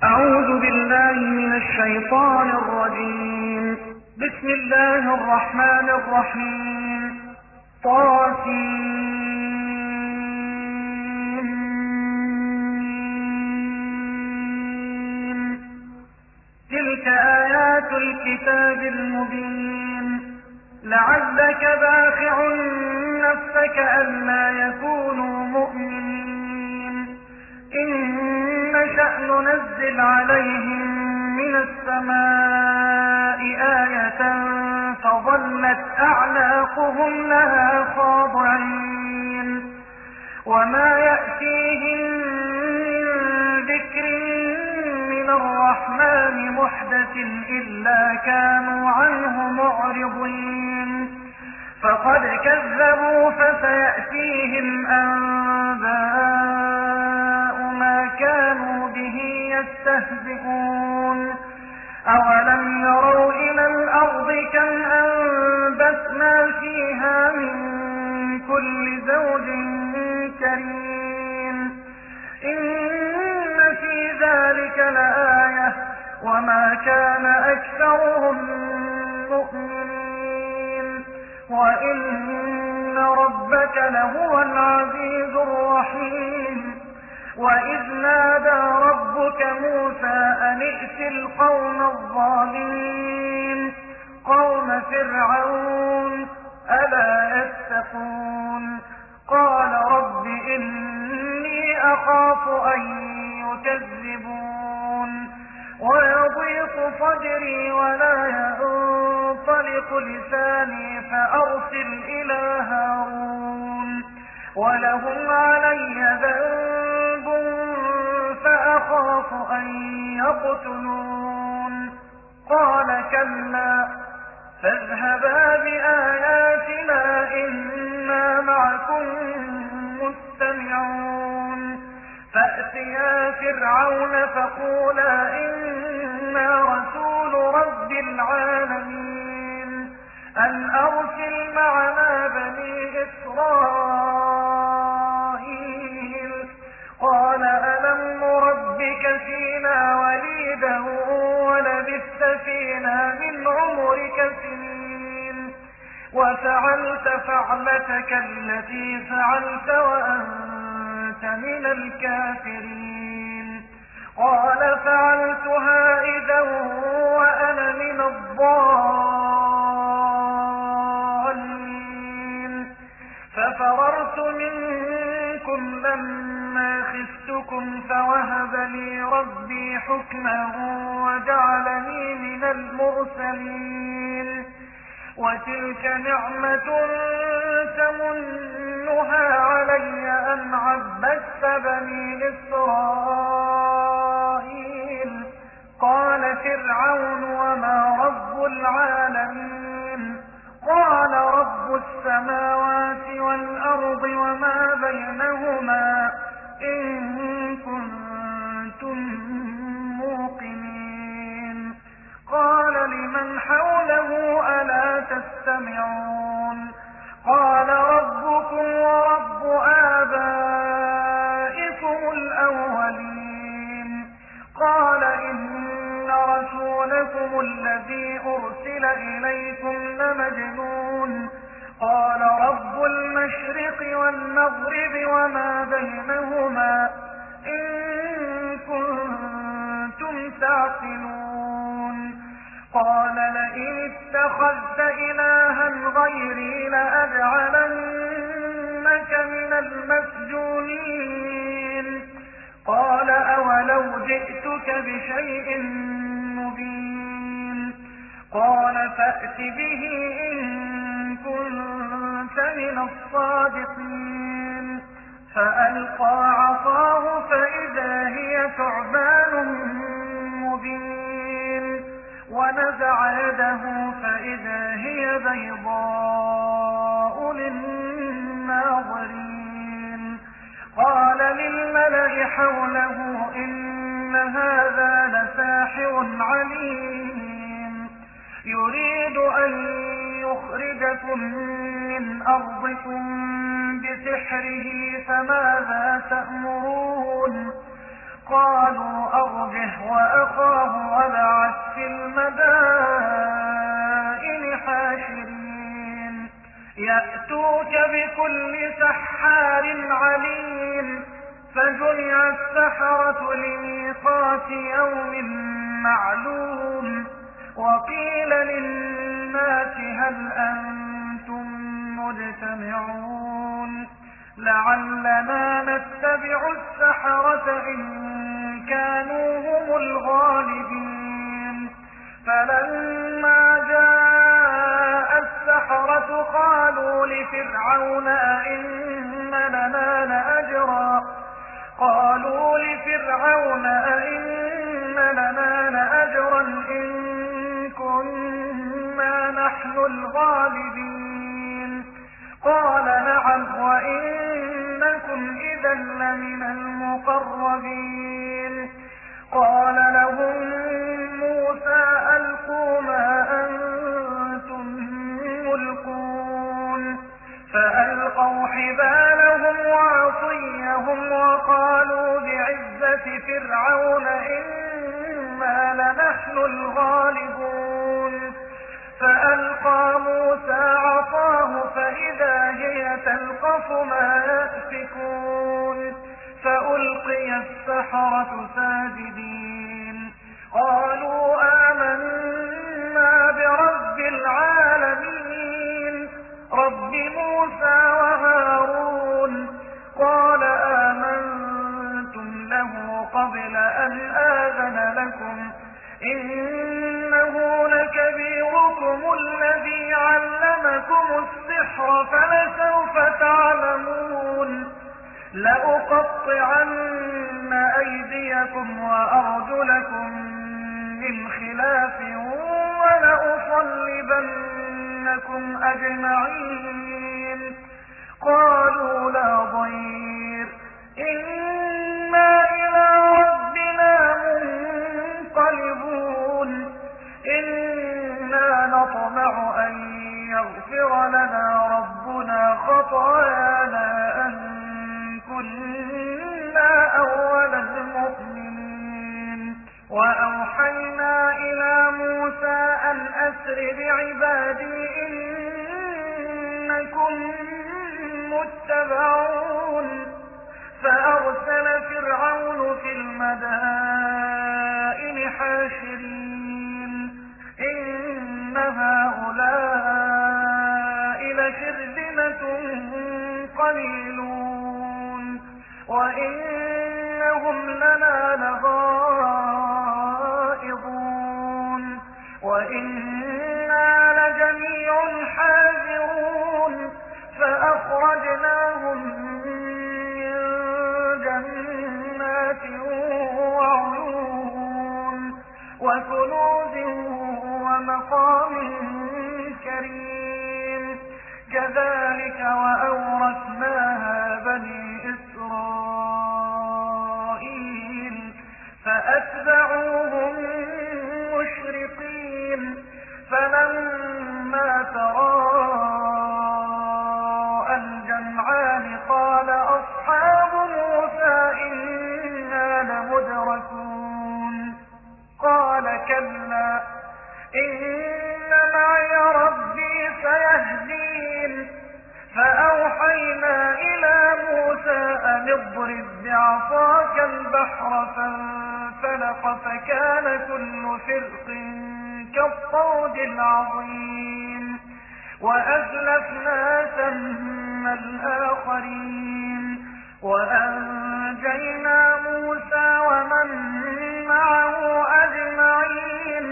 أعوذ بالله من الشيطان الرجيم. بسم الله الرحمن الرحيم. طاسين. تلك آيات الكتاب المبين. لعلك باخع نفسك ألا يكونوا مؤمنين إن نشأ ننزل عليهم من السماء آية فظلت أعناقهم لها خاضعين وما يأتيهم من ذكر من الرحمن محدث إلا كانوا عنه معرضين فقد كذبوا فسيأتيهم أنباء ما كانوا به يستهزئون أولم يروا إلى الأرض كم أنبتنا فيها من كل زوج كريم إن في ذلك لآية وما كان أكثرهم مؤمنين وإن ربك لهو العزيز الرحيم. وإذ نادى ربك موسى أن ائت القوم الظالمين قوم فرعون ألا يتقون قال رب إني أخاف أن يكذبون ويضيق صدري ولا ينطلق لساني فأرسل إلى هارون ولهم علي ذنب فأخاف أن يقتلون قال كلا فاذهبا بآياتنا إنا معكم مستمعون فأتيا فرعون فقولا إنا رسول رب العالمين أن أرسل معنا بني إسرائيل قال ألم نربك فينا وليدا ولبثت فينا من عمرك سنين وفعلت فعلتك التي فعلت وأنت من الكافرين قال فعلتها إذا وأنا من الضالين ففررت منكم لما خفتكم فوهب لي ربي حكما وجعلني من المرسلين وتلك نعمة تمنها علي أن عبدت بني إسرائيل قال فرعون وما رب العالمين قال رب السماوات والأرض وما بينهما إن كنتم موقنين قال لمن حوله ألا تستمعون قال ربكم ورب آبائكم الأولين قال إن رسولكم الذي أرسل إليكم لمجنون قال رب المشرق والمغرب وما بينهما إن كنتم تعقلون قال لئن اتخذت إلها غيري لأجعلنك من المسجونين قال أولو جئتك بشيء مبين قال فأت به إن كنت من الصادقين فألقى عصاه فإذا هي ثعبان مبين ونزع يده فإذا هي بيضاء للناظرين قال للملأ حوله إن هذا لساحر عليم يريد أن يخرجكم من أرضكم بسحره فماذا تأمرون قالوا أرجه وأخاه وابعث في المدائن حاشرين يأتوك بكل سحار عليم فجمع السحرة لميقات يوم معلوم وقيل للناس هل أنتم مجتمعون لعلنا نتبع السحرة إن كانوا هم الغالبين فلما جاء السحرة قالوا لفرعون أئن لنا لأجرا إن كنا نحن الغالبين قال نعم وإنكم إذا لمن المقربين قال لهم موسى ألقوا ما أنتم ملقون فألقوا حبالهم وعصيهم وقالوا بعزة فرعون إنا لنحن الغالبون فألقى موسى عصاه فإذا هي تلقف ما يأفكون فألقي السحرة ساجدين قالوا آمنا برب العالمين رب موسى وهارون قال آمنتم له قبل أن آذن لكم إنه لكبيركم الذي علمكم السحر فلسوف تعلمون لأقطعن أيديكم وأرجلكم من خلاف ولأصلبنكم أجمعين قالوا لا ضير إنا إلى ربنا منقلبون إنا نطمع أن يغفر لنا ربنا خطايانا أن كنا أول المؤمنين وأوحينا إلى موسى أن أسر بعبادي إنكم متبعون فأرسل فرعون في المدائن حاشرين إن هؤلاء لشرذمة قليلون وإنهم لنا لغائظون وإنا لجميع حاذرون فأخرجناهم من جنات وعيون وكنوز ومقام كريم كذلك وأورثناها بني إسرائيل فأتبعوهم مشرقين فلما تراءى الجمعان قال أصحاب موسى إنا لمدركون قال كلا إن معي ربي سيهدين فأوحينا إلى موسى أن اضرب بعصاك البحر فانفلق فكان كل فرق كالطود العظيم وأزلفنا ثم الآخرين وأنجينا موسى ومن معه أجمعين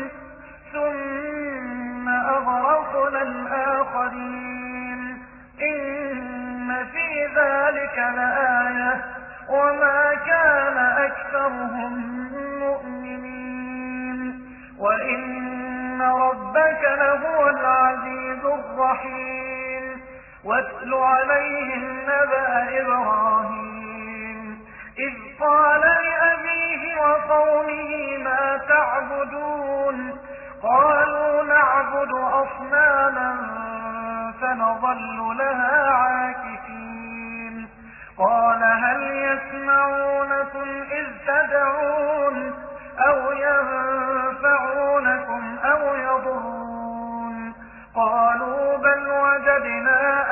ثم أغرقنا الآخرين إن في ذلك لآية وما كان أكثرهم مؤمنين وإن ربك لهو العزيز الرحيم واتل عليهم نبأ إبراهيم إذ قال لأبيه وقومه ما تعبدون قالوا نعبد أصناما فنظل لها عاكفين قال هل يسمعونكم إذ تدعون أو ينفعونكم أو يضرون قالوا بل وجدنا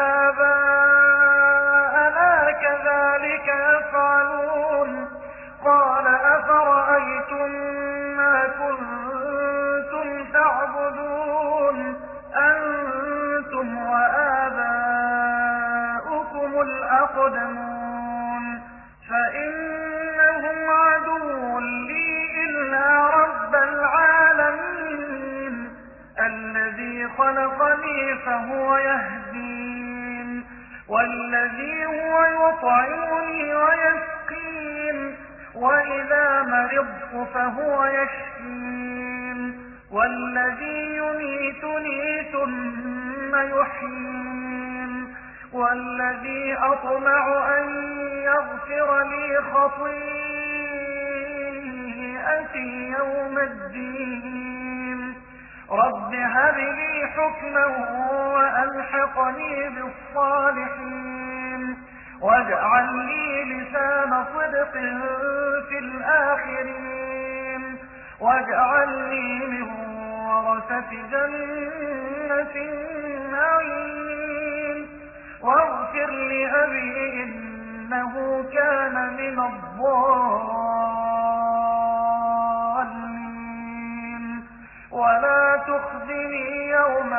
آباءنا كذلك يفعلون قال أفرأيتم ما كنتم تعبدون أنتم وآباؤكم الأقدمون فإنهم عدو لي إلا رب العالمين الذي خلقني فهو يهدين والذي هو يطعمني ويسقين وإذا مرضت فهو يشفين والذي يميتني ثم يحيين والذي أطمع أن يغفر لي خطيئتي يوم الدين رب هب لي حكما وألحقني بالصالحين واجعل لي لسان صدق في الآخرين واجعلني من ورثة جنة النعيم واغفر لأبي إنه كان من الضالين ولا تخزني يوم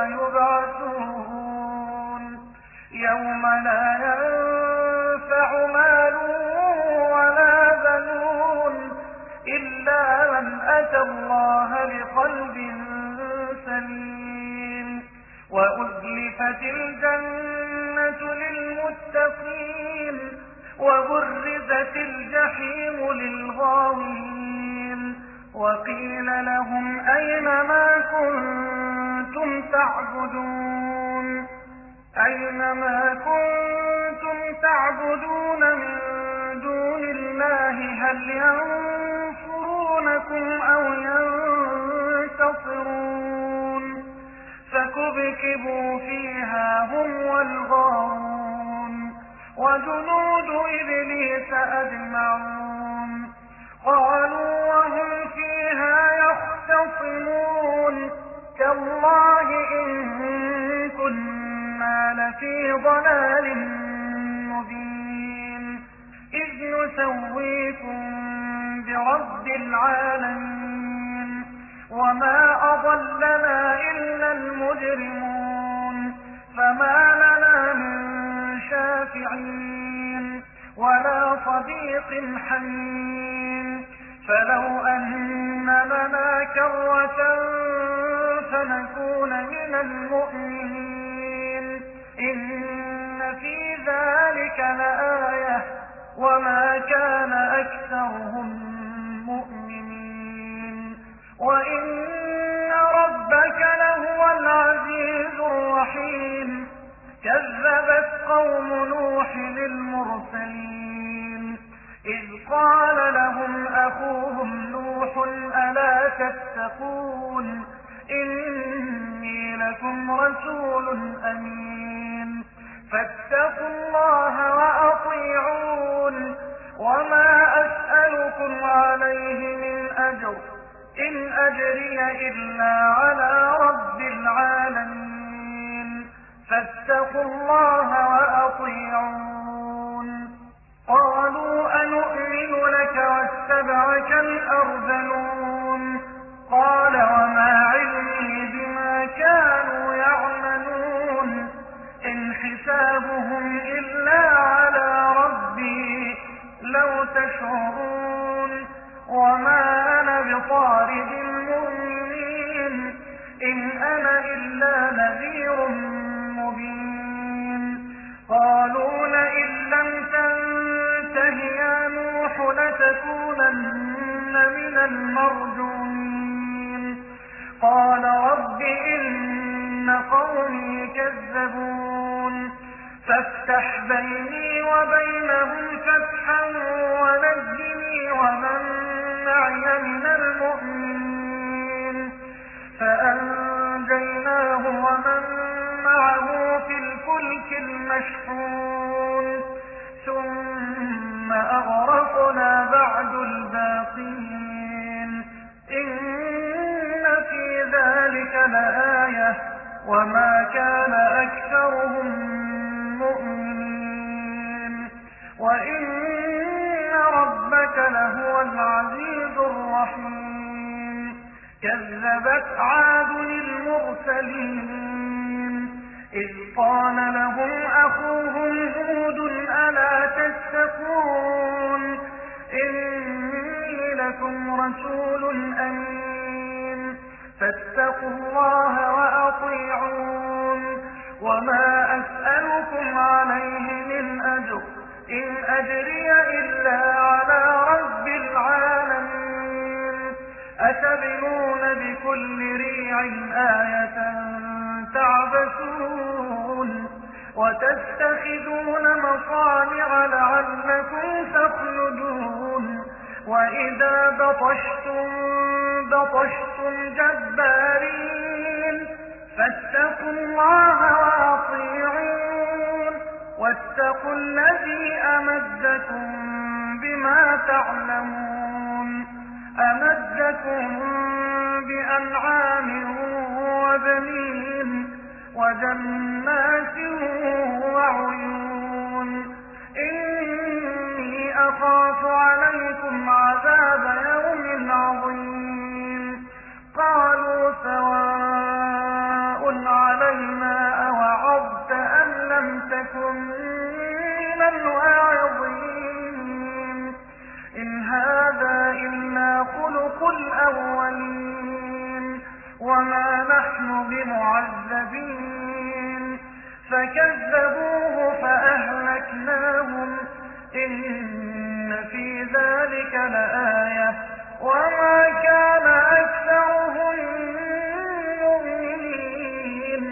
يبعثون يوم لا ينفع مال ولا بنون إلا من أتى الله بقلب سليم وأزلفت الجنة للمتقين وبرزت الجحيم للغاوين وقيل لهم أين ما كنتم تعبدون من دون الله هل ينصرونكم أو ينتصرون فكبكبوا فيها هم والغاوون وجنود إبليس أجمعون قالوا وهم فيها يختصمون تالله إن كنا لفي ضلال مبين إذ نسويكم برب العالمين وما أضلنا إلا المجرمون فما لنا من شافعين ولا صديق حميم فلو أن لنا كرة فنكون من المؤمنين إن في ذلك لآية وما كان أكثرهم مؤمنين وإن ربك لهو العزيز الرحيم كذبت قوم نوح المرسلين إذ قال لهم أخوهم نوح ألا تتقون إني لكم رسول أمين فاتقوا الله وأطيعون وما أسألكم عليه من أجر إن أجري إلا على رب العالمين فاتقوا الله وأطيعون قالوا أنؤمن لك واتبعك الأرذلون قال وما علمي بما كانوا يعملون إن حسابهم إلا على ربي لو تشعرون وما أنا بطارد المؤمنين إن أنا إلا نذير مبين قالوا لئن لم تنته يا نوح لتكونن من المرجومين قال رب إن قومي كذبون فافتح بيني وبينهم فتحا ونجني ومن معي من المؤمنين فأنجيناه ومن معه في الفلك المشحون ثم ووعد الباقين إن في ذلك لآية وما كان أكثرهم مؤمنين وإن ربك لهو العزيز الرحيم كذبت عاد المرسلين إذ قال لهم أخوهم هود ألا تتقون إني لكم رسول أمين فاتقوا الله وأطيعون وما أسألكم عليه من أجر إن أجري إلا على رب العالمين أتبنون بكل ريع آية تعبثون وتتخذون مصانع لعلكم تخلدون وإذا بطشتم جبارين فاتقوا الله وأطيعون واتقوا الذي أمدكم بما تعلمون أمدكم بأنعام وبنين وجنات وعيون إني أخاف عليكم عذاب يوم عظيم قالوا سواء علينا أوعظت أم لم تكن من الواعظين إن هذا إلا خلق الأولين وما نحن بمعذبين فكذبوه فأهلكناهم إن في ذلك لآية وما كان أكثرهم مؤمنين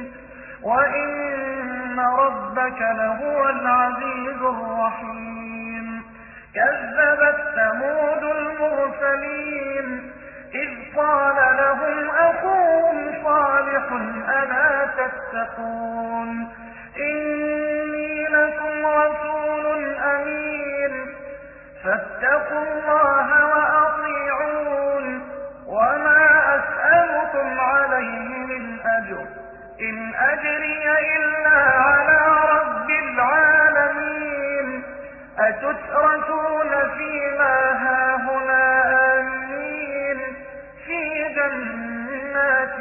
وإن ربك لهو العزيز الرحيم كذبت ثمود المرسلين إذ قال لهم أخوهم صالح ألا تتقون إني لكم رسول أمين فاتقوا الله وأطيعون وما أسألكم عليه من أجر إن أجري إلا على رب العالمين أتتركون فيما هاهنا آمنين في جنات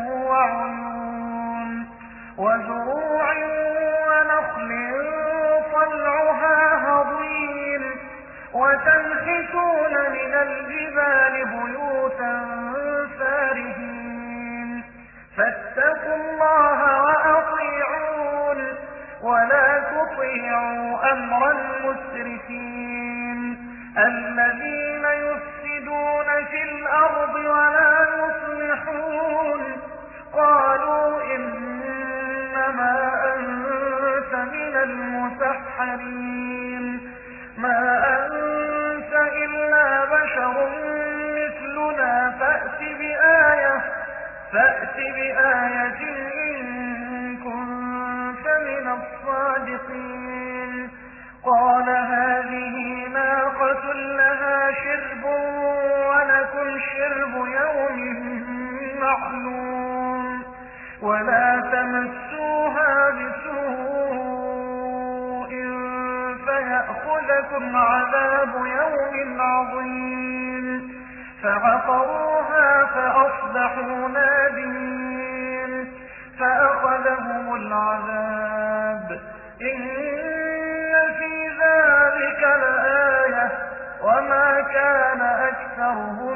وعيون وزروع ونخل طلعها هضيم وتنحتون من الجبال بيوتا فارهين فاتقوا الله وأطيعون ولا تطيعوا أمر المسرفين الذين يفسدون في الأرض ولا يصلحون قالوا إنما أنت من المسحرين ما أنت إلا بشر مثلنا فأت بآية إن كنت من الصادقين قال هذه ناقة لها شرب ولكم شرب يوم معلوم ولا تمسوها بسوء فيأخذكم عذاب يوم عظيم فعقروها فأصبحوا نادمين فأخذهم العذاب إن في ذلك لآية وما كان أكثرهم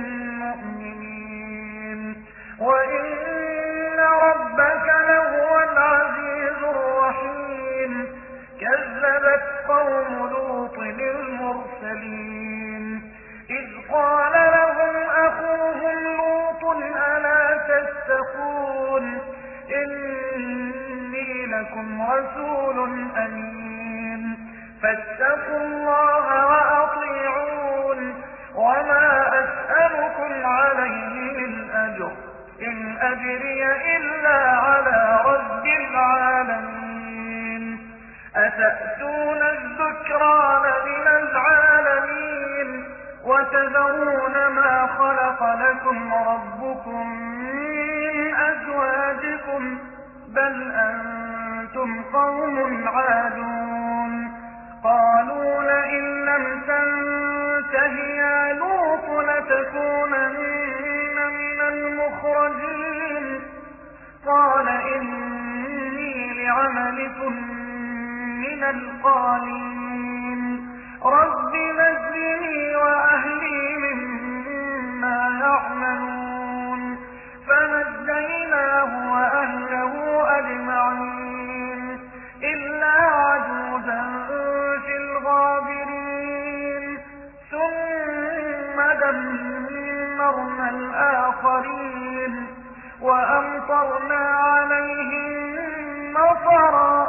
مؤمنين وإن ربك لهو العزيز الرحيم كذبت قوم لوط المرسلين إذ قال لهم أخوهم لوط ألا تتقون إني لكم رسول أمين فاتقوا الله وأطيعون وما أسألكم عليه من أجر إن أجري إلا على رب العالمين أتأتون الذكران من العالمين وتذرون ما خلق لكم ربكم من أزواجكم بل أنتم قوم عادون قالوا لئن لم تنته يا لوط لتكونن من المخرجين قال إني لعملكم من القالين رب نجني وأهلي مما يعملون فنجيناه وأهله أجمعين إلا عجوزا في الغابرين ثم دمرنا الآخرين وأمطرنا عليهم مطرا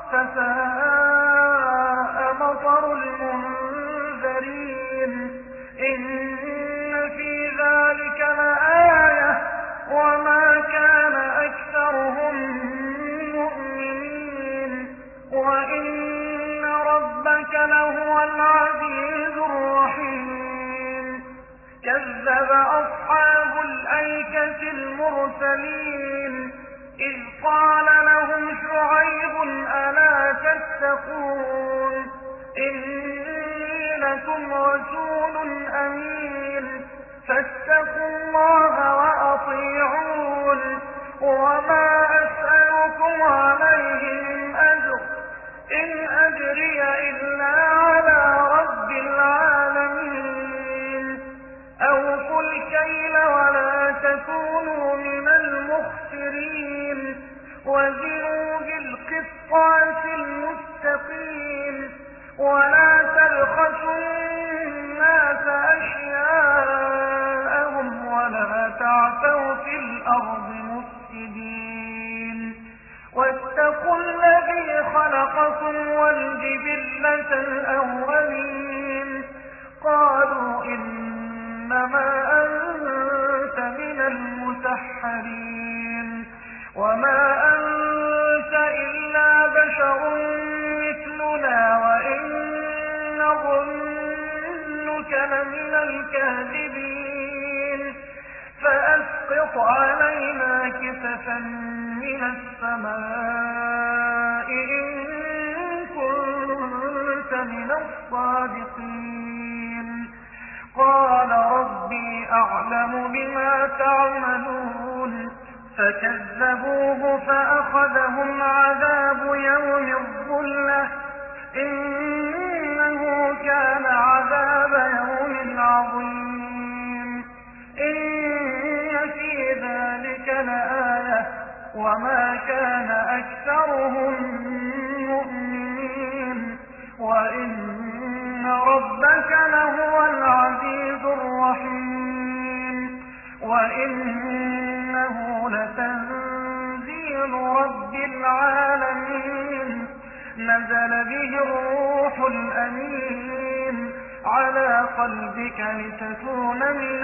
فساء مطر المنذرين إن في ذلك لآية وما كان أكثرهم مؤمنين وإن ربك لهو العزيز الرحيم كذب أصحاب الأيكة المرسلين إذ قال لهم شعيب ألا تتقون إني لكم رسول أمين فاتقوا الله وأطيعون وما أسألكم عليه من أجر إن أجري إلا على رب العالمين أوفوا الكيل ولا تكونوا من المخسرين وزنوا بالقسطاس المستقيم ولا تبخسوا الناس أشياءهم ولا تعثوا في الأرض مفسدين واتقوا الذي خلقكم والجبلة الأولين قالوا إنما أنت من المسحرين وما أنت إلا بشر مثلنا وإن نظنك لمن الكاذبين فأسقط علينا كسفا من السماء إن كنت من الصادقين قال ربي أعلم بما تعملون فكذبوه فأخذهم عذاب يوم الظلة إنه كان عذاب يوم عظيم إن في ذلك لآية وما كان أكثرهم مؤمنين وإن ربك لهو العزيز الرحيم وإنه لتنزيل رب العالمين نزل به الروح الأمين على قلبك لتكون من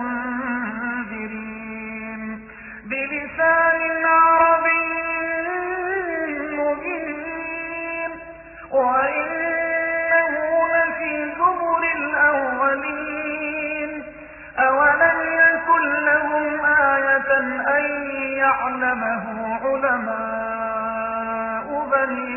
المنذرين بلسان عربي مبين وإنه لفي زبر الأولين أولم يكن لهم آية أن يعلمه علماء بني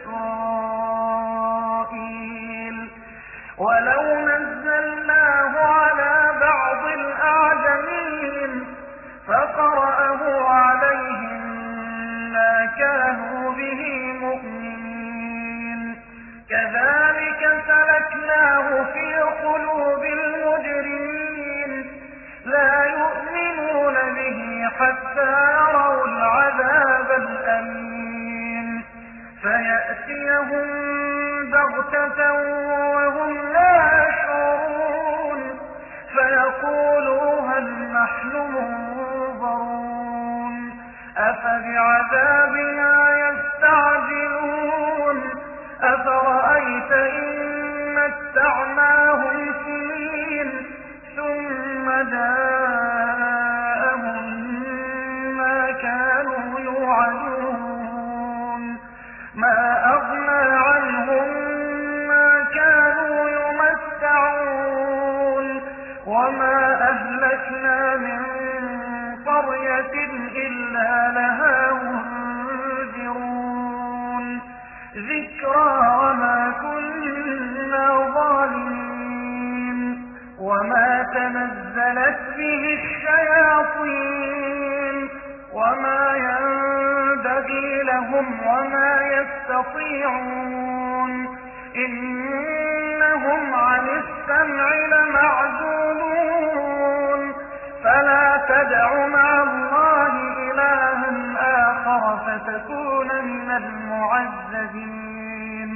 إسرائيل ولو نزلناه على بعض الأعجمين فقرأه عليهم ما كانوا به مؤمنين كذلك سلكناه في قلوب المجرمين لا يؤمنون به حتى يروا العذاب الأليم فيأتيهم بغتة وهم لا يشعرون فيقولوا هل نحن منظرون أفبعذابنا يستعجلون أفرأيت إن متعناهم سنين ثم جاءهم ما كانوا يوعدون ما أغنى عنهم ما كانوا يمتعون أمة إلا لها منذرون ذكرى وما كنا ظالمين وما تنزلت به الشياطين وما ينبغي لهم وما يستطيعون إنهم عن السمع لمعزولون فلا تدع مع الله إلها آخر فتكون من المعذبين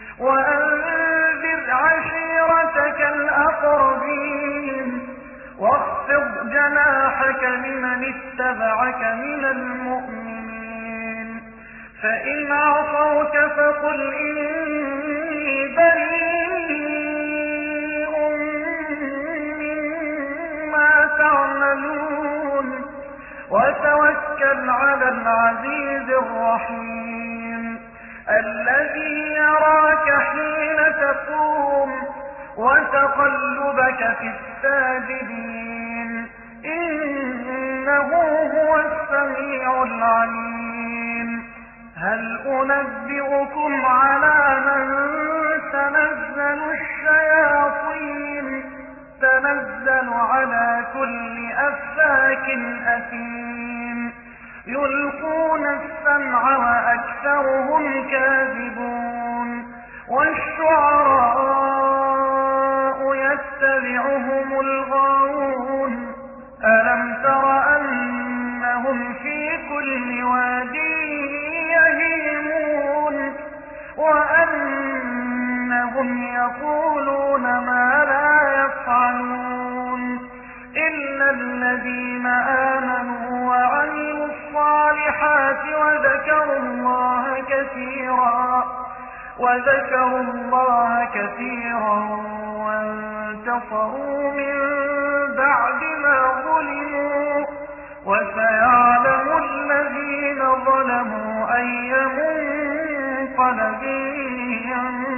وأنذر عشيرتك الأقربين واخفض جناحك لمن اتبعك من المؤمنين فإن عصوك فقل إني بريء مما تعملون وتوكل على العزيز الرحيم الذي يراك حين تقوم وتقلبك في الساجدين إنه هو السميع العليم هل أنبئكم على من تنزل الشياطين تنزل على كل أفاك أثيم يلقون السمع وأكثرهم كاذبون والشعراء يتبعهم الغاوون ألم تر أنهم في كل واد يهيمون وأنهم يقولون ما لا يفعلون إلا الذين آمنوا وعملوا الصالحات وذكروا الله كثيرا وانتصروا من بعد ما ظلموا وسيعلم الذين ظلموا أي منقلب